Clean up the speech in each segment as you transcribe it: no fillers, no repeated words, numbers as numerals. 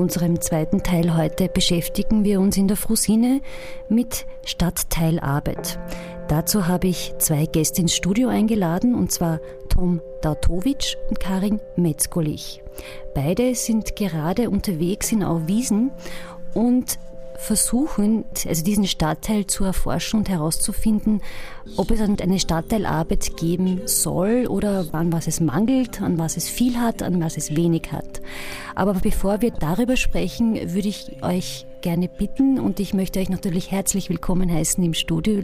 unserem zweiten Teil heute beschäftigen wir uns in der Frusine mit Stadtteilarbeit. Dazu habe ich zwei Gäste ins Studio eingeladen, und zwar Tom Dautowitsch und Karin Metzgolich. Beide sind gerade unterwegs in Auwiesen und versuchen, also diesen Stadtteil zu erforschen und herauszufinden, ob es eine Stadtteilarbeit geben soll oder an was es mangelt, an was es viel hat, an was es wenig hat. Aber bevor wir darüber sprechen, würde ich euch gerne bitten, und ich möchte euch natürlich herzlich willkommen heißen im Studio,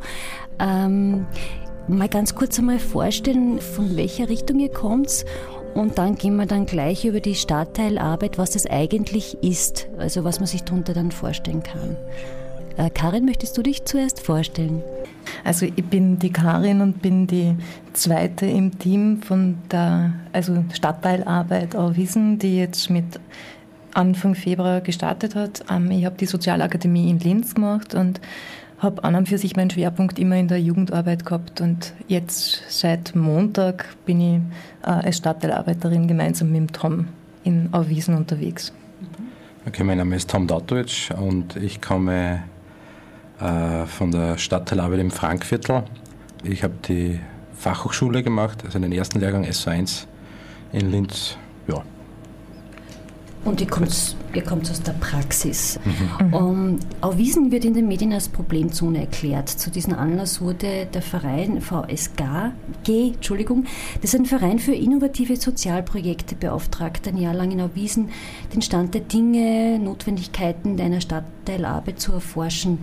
mal ganz kurz einmal vorstellen, von welcher Richtung ihr kommt. Und dann gehen wir dann gleich über die Stadtteilarbeit, was das eigentlich ist, also was man sich darunter dann vorstellen kann. Karin, möchtest du dich zuerst vorstellen? Also ich bin die Karin und bin die zweite im Team von der Stadtteilarbeit Auwiesen, die jetzt mit Anfang Februar gestartet hat. Ich habe die Sozialakademie in Linz gemacht und habe an und für sich meinen Schwerpunkt immer in der Jugendarbeit gehabt, und jetzt seit Montag bin ich als Stadtteilarbeiterin gemeinsam mit dem Tom in Auwiesen unterwegs. Okay, mein Name ist Tom Dautowitsch und ich komme von der Stadtteilarbeit im Frankviertel. Ich habe die Fachhochschule gemacht, also den ersten Lehrgang SO1 in Linz. Ja. Und ihr kommt aus der Praxis. Auwiesen wird in den Medien als Problemzone erklärt. Zu diesem Anlass wurde der Verein VSG, das ist ein Verein für innovative Sozialprojekte, beauftragt, ein Jahr lang in Auwiesen den Stand der Dinge, Notwendigkeiten einer Stadtteilarbeit zu erforschen.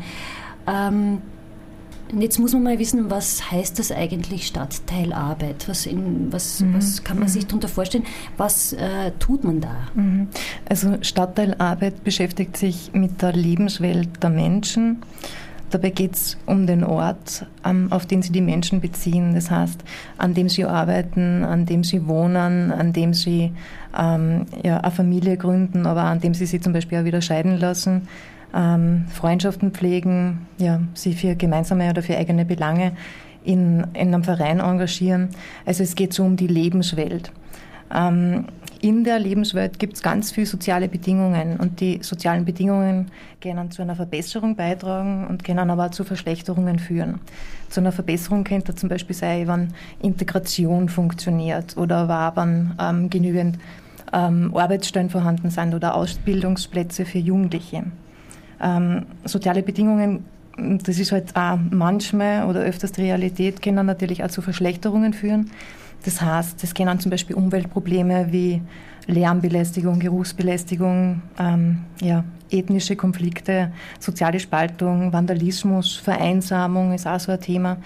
Und jetzt muss man mal wissen, was heißt das eigentlich Stadtteilarbeit? Was kann man sich darunter vorstellen? Was tut man da? Also Stadtteilarbeit beschäftigt sich mit der Lebenswelt der Menschen. Dabei geht es um den Ort, auf den sie die Menschen beziehen. Das heißt, an dem sie arbeiten, an dem sie wohnen, an dem sie eine Familie gründen, aber an dem sie sich zum Beispiel auch wieder scheiden lassen. Freundschaften pflegen, sie für gemeinsame oder für eigene Belange in einem Verein engagieren. Also es geht so um die Lebenswelt. In der Lebenswelt gibt es ganz viele soziale Bedingungen, und die sozialen Bedingungen können zu einer Verbesserung beitragen und können aber auch zu Verschlechterungen führen. Zu einer Verbesserung könnte zum Beispiel sein, wenn Integration funktioniert oder wenn genügend Arbeitsstellen vorhanden sind oder Ausbildungsplätze für Jugendliche. Soziale Bedingungen, das ist halt auch manchmal oder öfters die Realität, können natürlich auch zu Verschlechterungen führen. Das heißt, es können zum Beispiel Umweltprobleme wie Lärmbelästigung, Geruchsbelästigung, ethnische Konflikte, soziale Spaltung, Vandalismus, Vereinsamung ist auch so ein Thema,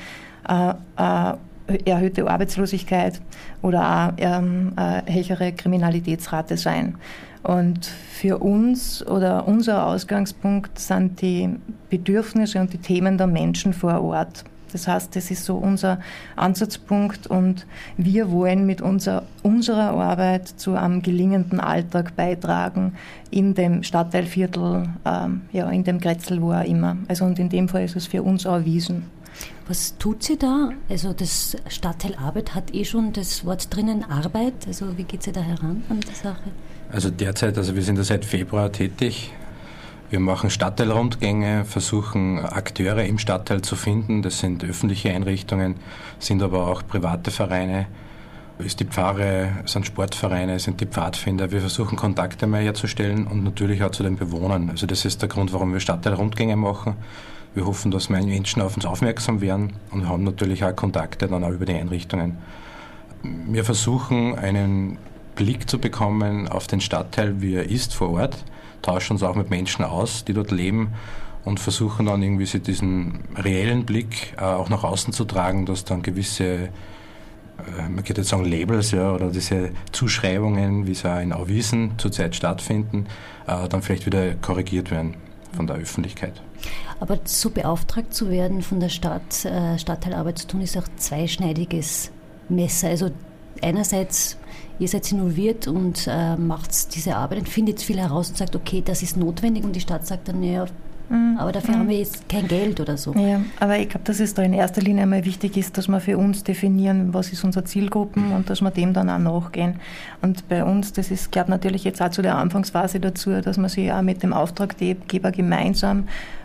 erhöhte Arbeitslosigkeit oder auch eine höhere Kriminalitätsrate sein. Und für uns oder unser Ausgangspunkt sind die Bedürfnisse und die Themen der Menschen vor Ort. Das heißt, das ist so unser Ansatzpunkt, und wir wollen mit unserer Arbeit zu einem gelingenden Alltag beitragen in dem Stadtteilviertel, in dem Grätzl, wo auch immer. Also, und in dem Fall ist es für uns auch Auwiesen. Was tut sie da? Also das Stadtteilarbeit hat schon das Wort drinnen, Arbeit. Also wie geht sie da heran an die Sache? Also derzeit, wir sind ja seit Februar tätig. Wir machen Stadtteilrundgänge, versuchen Akteure im Stadtteil zu finden. Das sind öffentliche Einrichtungen, sind aber auch private Vereine. Ist die Pfarre, sind Sportvereine, sind die Pfadfinder. Wir versuchen Kontakte mehr herzustellen und natürlich auch zu den Bewohnern. Also das ist der Grund, warum wir Stadtteilrundgänge machen. Wir hoffen, dass Menschen auf uns aufmerksam werden und haben natürlich auch Kontakte dann auch über die Einrichtungen. Wir versuchen, einen Blick zu bekommen auf den Stadtteil, wie er ist vor Ort, tauschen uns auch mit Menschen aus, die dort leben, und versuchen dann irgendwie so diesen reellen Blick auch nach außen zu tragen, dass dann gewisse, man könnte jetzt sagen Labels, oder diese Zuschreibungen, wie sie auch in Auwiesen zurzeit stattfinden, dann vielleicht wieder korrigiert werden von der Öffentlichkeit. Aber so beauftragt zu werden von der Stadt, Stadtteilarbeit zu tun, ist auch zweischneidiges Messer. Also einerseits, ihr seid involviert und macht diese Arbeit und findet viel heraus und sagt, okay, das ist notwendig, und die Stadt sagt dann, naja, Aber dafür haben wir jetzt kein Geld oder so. Ja, aber ich glaube, dass es da in erster Linie einmal wichtig ist, dass wir für uns definieren, was ist unsere Zielgruppen und dass wir dem dann auch nachgehen. Und bei uns, das ist, gehört natürlich jetzt auch zu der Anfangsphase dazu, dass man sich auch mit dem Auftraggeber gemeinsam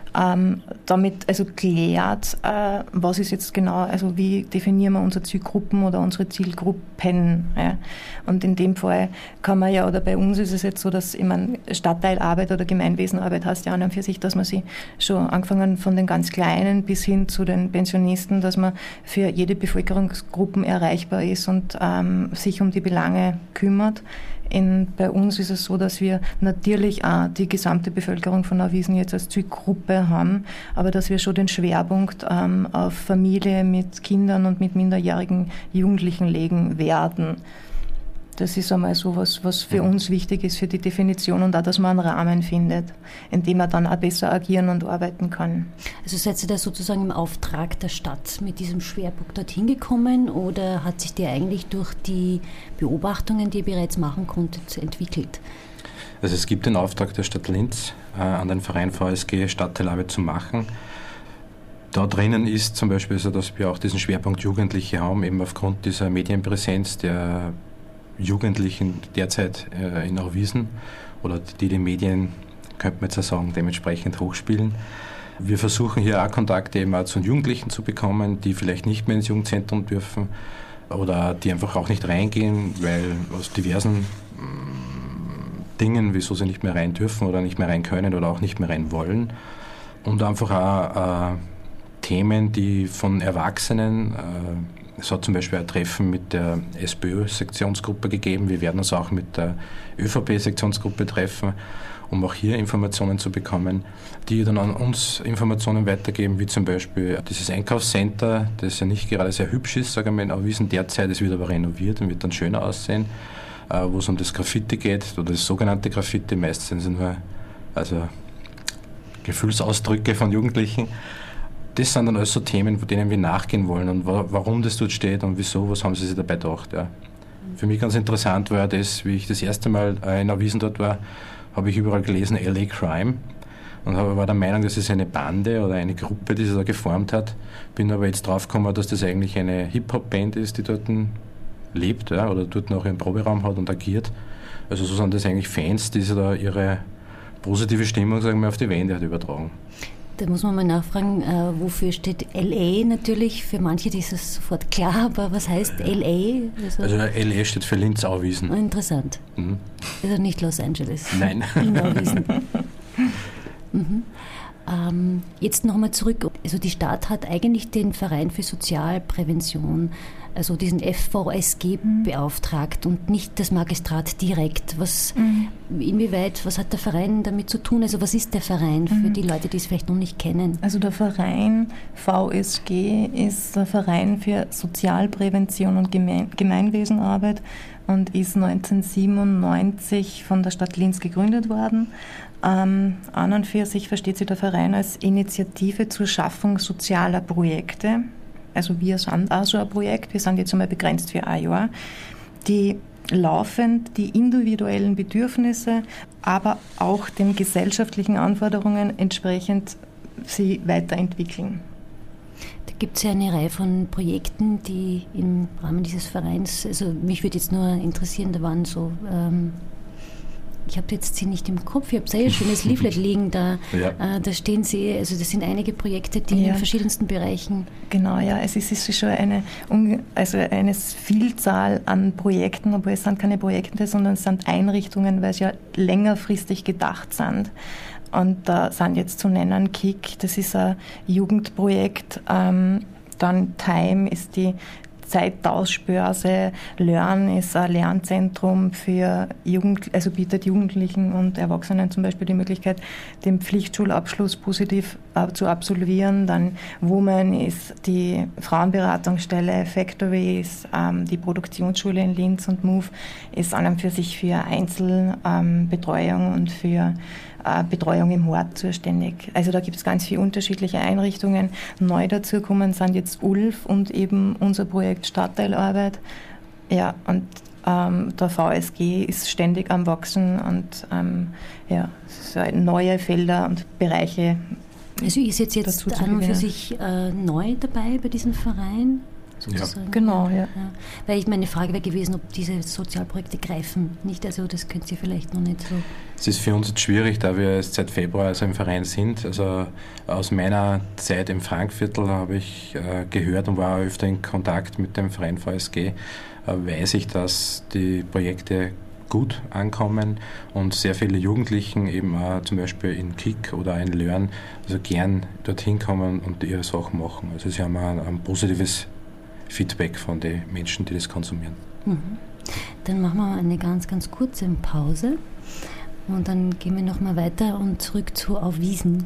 damit also klärt, was ist jetzt genau, also wie definieren wir unsere Zielgruppen oder unsere Zielgruppen. Ja. Und in dem Fall kann man ja, oder bei uns ist es jetzt so, dass Stadtteilarbeit oder Gemeinwesenarbeit heißt ja an und für sich, dass man sich schon angefangen von den ganz Kleinen bis hin zu den Pensionisten, dass man für jede Bevölkerungsgruppe erreichbar ist und sich um die Belange kümmert. Bei uns ist es so, dass wir natürlich auch die gesamte Bevölkerung von Auwiesen jetzt als Zielgruppe haben, aber dass wir schon den Schwerpunkt auf Familie mit Kindern und mit minderjährigen Jugendlichen legen werden. Das ist einmal so was für uns wichtig ist für die Definition und auch, dass man einen Rahmen findet, in dem man dann auch besser agieren und arbeiten kann. Also seid ihr da sozusagen im Auftrag der Stadt mit diesem Schwerpunkt dorthin gekommen oder hat sich der eigentlich durch die Beobachtungen, die ihr bereits machen konntet, entwickelt? Also es gibt den Auftrag der Stadt Linz an den Verein VSG Stadtteilarbeit zu machen. Da drinnen ist zum Beispiel so, dass wir auch diesen Schwerpunkt Jugendliche haben, eben aufgrund dieser Medienpräsenz der Jugendlichen derzeit in Auwiesen oder die Medien, könnte man jetzt auch sagen, dementsprechend hochspielen. Wir versuchen hier auch Kontakte eben auch zu Jugendlichen zu bekommen, die vielleicht nicht mehr ins Jugendzentrum dürfen oder die einfach auch nicht reingehen, weil aus diversen Dingen, wieso sie nicht mehr rein dürfen oder nicht mehr rein können oder auch nicht mehr rein wollen. Und einfach auch Themen, die von Erwachsenen, es hat zum Beispiel ein Treffen mit der SPÖ-Sektionsgruppe gegeben. Wir werden uns auch mit der ÖVP-Sektionsgruppe treffen, um auch hier Informationen zu bekommen, die dann an uns Informationen weitergeben, wie zum Beispiel dieses Einkaufscenter, das ja nicht gerade sehr hübsch ist, sagen wir in Auwiesen derzeit, es wird aber renoviert und wird dann schöner aussehen, wo es um das Graffiti geht, oder das sogenannte Graffiti, meistens sind es nur Gefühlsausdrücke von Jugendlichen. Das sind dann also Themen, denen wir nachgehen wollen und warum das dort steht und wieso, was haben sie sich dabei gedacht. Ja. Für mich ganz interessant war das, wie ich das erste Mal in Auwiesen dort war, habe ich überall gelesen LA Crime und war der Meinung, das ist eine Bande oder eine Gruppe, die sich da geformt hat. Bin aber jetzt drauf gekommen, dass das eigentlich eine Hip-Hop-Band ist, die dort lebt, ja, oder dort noch einen Proberaum hat und agiert. Also so sind das eigentlich Fans, die sich da ihre positive Stimmung, sagen wir, auf die Wände hat übertragen. Da muss man mal nachfragen, wofür steht LA natürlich? Für manche ist es sofort klar, aber was heißt LA? Also LA steht für Linz-Auwiesen. Interessant. Mhm. Also nicht Los Angeles. Nein. In Auwiesen. Jetzt nochmal zurück. Also die Stadt hat eigentlich den Verein für Sozialprävention, also diesen FVSG beauftragt und nicht das Magistrat direkt. Inwieweit, was hat der Verein damit zu tun? Also was ist der Verein für die Leute, die es vielleicht noch nicht kennen? Also der Verein VSG ist der Verein für Sozialprävention und Gemeinwesenarbeit und ist 1997 von der Stadt Linz gegründet worden. An und für sich versteht sich der Verein als Initiative zur Schaffung sozialer Projekte. Also wir sind auch so ein Projekt, wir sind jetzt einmal begrenzt für ein Jahr, die laufend die individuellen Bedürfnisse, aber auch den gesellschaftlichen Anforderungen entsprechend sie weiterentwickeln. Da gibt es ja eine Reihe von Projekten, die im Rahmen dieses Vereins, also mich würde jetzt nur interessieren, da waren so, ich habe jetzt sie nicht im Kopf, ich habe sehr schönes Leaflet liegen, da stehen sie, also das sind einige Projekte, die in verschiedensten Bereichen. Genau, ja, es ist schon eine Vielzahl an Projekten, aber es sind keine Projekte, sondern es sind Einrichtungen, weil es ja längerfristig gedacht sind. Und da sind jetzt zu nennen KIK, das ist ein Jugendprojekt, dann Time ist die Zeittauschbörse, Learn ist ein Lernzentrum für also bietet Jugendlichen und Erwachsenen zum Beispiel die Möglichkeit, den Pflichtschulabschluss positiv zu absolvieren. Dann Woman ist die Frauenberatungsstelle, Factory ist die Produktionsschule in Linz und Move ist an und für sich für Einzelbetreuung und für Betreuung im Hort zuständig. Also da gibt es ganz viele unterschiedliche Einrichtungen. Neu dazu kommen sind jetzt ULF und eben unser Projekt Stadtteilarbeit. Ja, und Der VSG ist ständig am Wachsen und so neue Felder und Bereiche. Also ist jetzt an und für sich neu dabei bei diesem Verein? Sozusagen. Ja, genau, ja. Weil meine Frage wäre gewesen, ob diese Sozialprojekte greifen. Nicht, also das könnt ihr vielleicht noch nicht so. Es ist für uns jetzt schwierig, da wir erst seit Februar im Verein sind. Also aus meiner Zeit im Frankviertel habe ich gehört und war öfter in Kontakt mit dem Verein VSG, weiß ich, dass die Projekte gut ankommen und sehr viele Jugendlichen eben auch zum Beispiel in KIK oder in Learn also gern dorthin kommen und ihre Sachen machen. Also sie haben auch ein positives Feedback von den Menschen, die das konsumieren. Dann machen wir eine ganz, ganz kurze Pause und dann gehen wir nochmal weiter und zurück zu Auf Wiesen.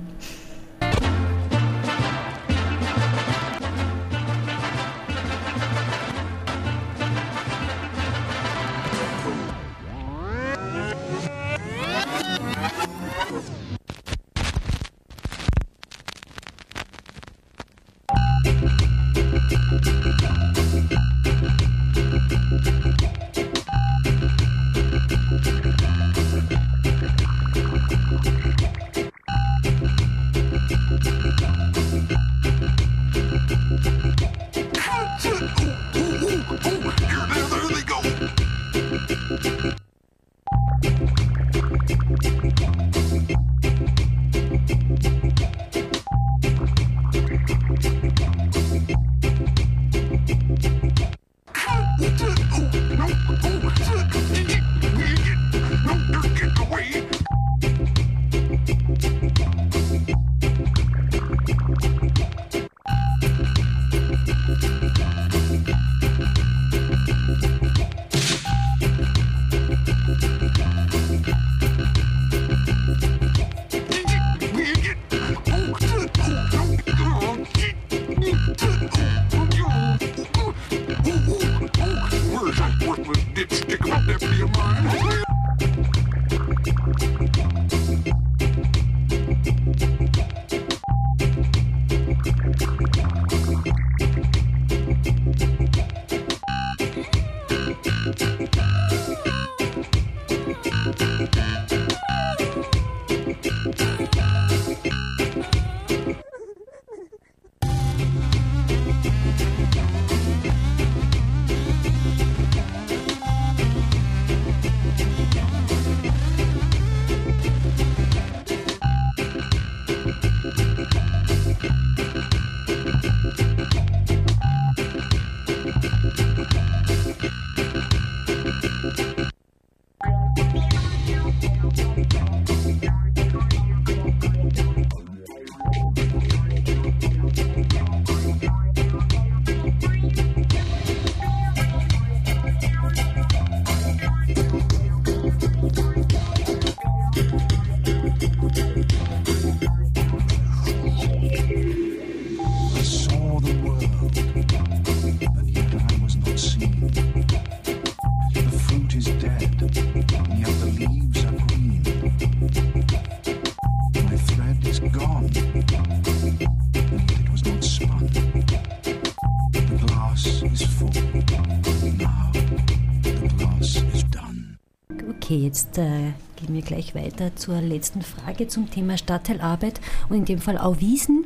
Okay, jetzt gehen wir gleich weiter zur letzten Frage zum Thema Stadtteilarbeit und in dem Fall auch Wiesen.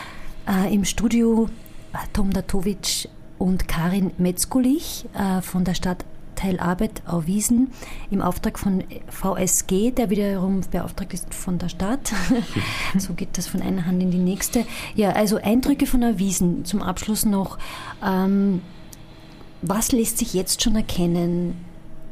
Im Studio Tom Datovic und Karin Metzgulich von der Stadtteilarbeit auf Wiesen im Auftrag von VSG, der wiederum beauftragt ist von der Stadt. So geht das von einer Hand in die nächste. Ja, also Eindrücke von der Wiesen. Zum Abschluss noch, was lässt sich jetzt schon erkennen?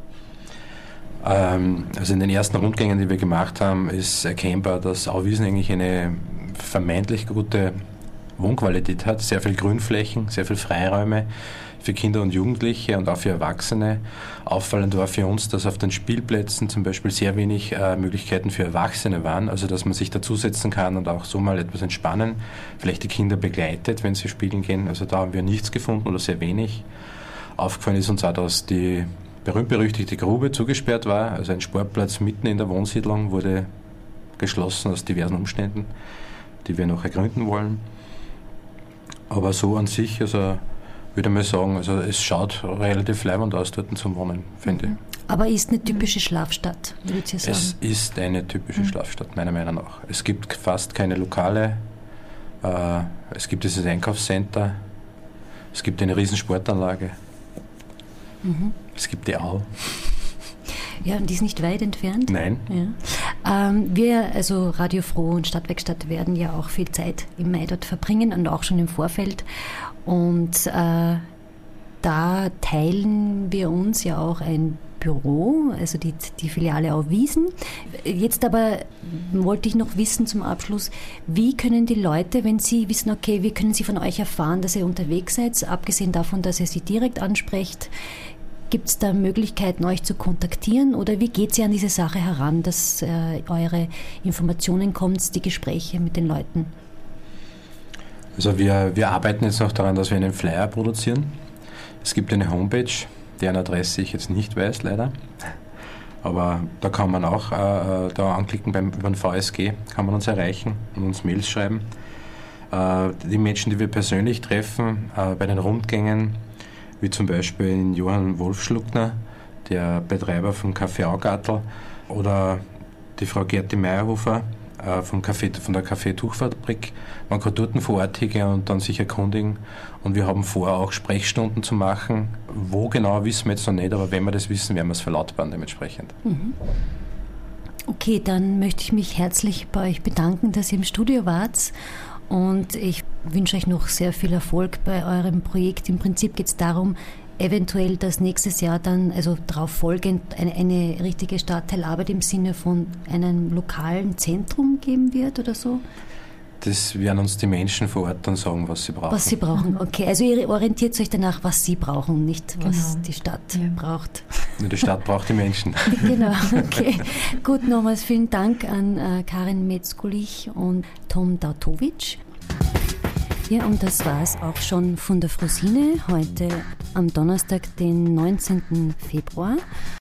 Also in den ersten Rundgängen, die wir gemacht haben, ist erkennbar, dass Auwiesen eigentlich eine vermeintlich gute Wohnqualität hat. Sehr viel Grünflächen, sehr viel Freiräume für Kinder und Jugendliche und auch für Erwachsene. Auffallend war für uns, dass auf den Spielplätzen zum Beispiel sehr wenig Möglichkeiten für Erwachsene waren, also dass man sich dazusetzen kann und auch so mal etwas entspannen, vielleicht die Kinder begleitet, wenn sie spielen gehen. Also da haben wir nichts gefunden oder sehr wenig. Aufgefallen ist uns auch, dass die berühmt-berüchtigte Grube zugesperrt war, also ein Sportplatz mitten in der Wohnsiedlung wurde geschlossen aus diversen Umständen, die wir noch ergründen wollen. Aber so an sich, also würde ich mal sagen, also es schaut relativ leibend aus dort zum Wohnen, finde ich. Aber ist eine typische Schlafstadt, würdet ihr sagen? Es ist eine typische Schlafstadt, meiner Meinung nach. Es gibt fast keine Lokale, es gibt dieses Einkaufscenter, es gibt eine riesen Sportanlage, es gibt die Au. Ja, und die ist nicht weit entfernt. Nein. Ja. Wir, also Radio Froh und Stadtwerkstatt, werden ja auch viel Zeit im Mai dort verbringen und auch schon im Vorfeld. Und da teilen wir uns ja auch ein Büro, also die Filiale auf Wiesen. Jetzt aber wollte ich noch wissen zum Abschluss, wie können die Leute, wenn sie wissen, okay, wie können sie von euch erfahren, dass ihr unterwegs seid, abgesehen davon, dass ihr sie direkt ansprecht, gibt es da Möglichkeiten, euch zu kontaktieren oder wie geht ihr an diese Sache heran, dass eure Informationen kommt, die Gespräche mit den Leuten? Also wir arbeiten jetzt noch daran, dass wir einen Flyer produzieren. Es gibt eine Homepage, deren Adresse ich jetzt nicht weiß, leider. Aber da kann man auch da anklicken über den VSG, kann man uns erreichen und uns Mails schreiben. Die Menschen, die wir persönlich treffen, bei den Rundgängen, wie zum Beispiel den Johann Wolfschluckner, der Betreiber vom Café Augartl, oder die Frau Gerti Meyerhofer von der Kaffeetuchfabrik. Man kann dort vor Ort hingehen und dann sich erkundigen. Und wir haben vor, auch Sprechstunden zu machen. Wo genau, wissen wir jetzt noch nicht, aber wenn wir das wissen, werden wir es verlautbaren dementsprechend. Okay, dann möchte ich mich herzlich bei euch bedanken, dass ihr im Studio wart. Und ich wünsche euch noch sehr viel Erfolg bei eurem Projekt. Im Prinzip geht es darum, eventuell, dass nächstes Jahr dann, also darauf folgend, eine richtige Stadtteilarbeit im Sinne von einem lokalen Zentrum geben wird oder so? Das werden uns die Menschen vor Ort dann sagen, was sie brauchen. Was sie brauchen, okay. Also ihr orientiert euch danach, was sie brauchen, nicht was die Stadt braucht. Nur die Stadt braucht die Menschen. Genau, okay. Gut, nochmals vielen Dank an Karin Metzgulich und Tom Dautowitsch. Ja, und das war es auch schon von der Frosine heute am Donnerstag, den 19. Februar.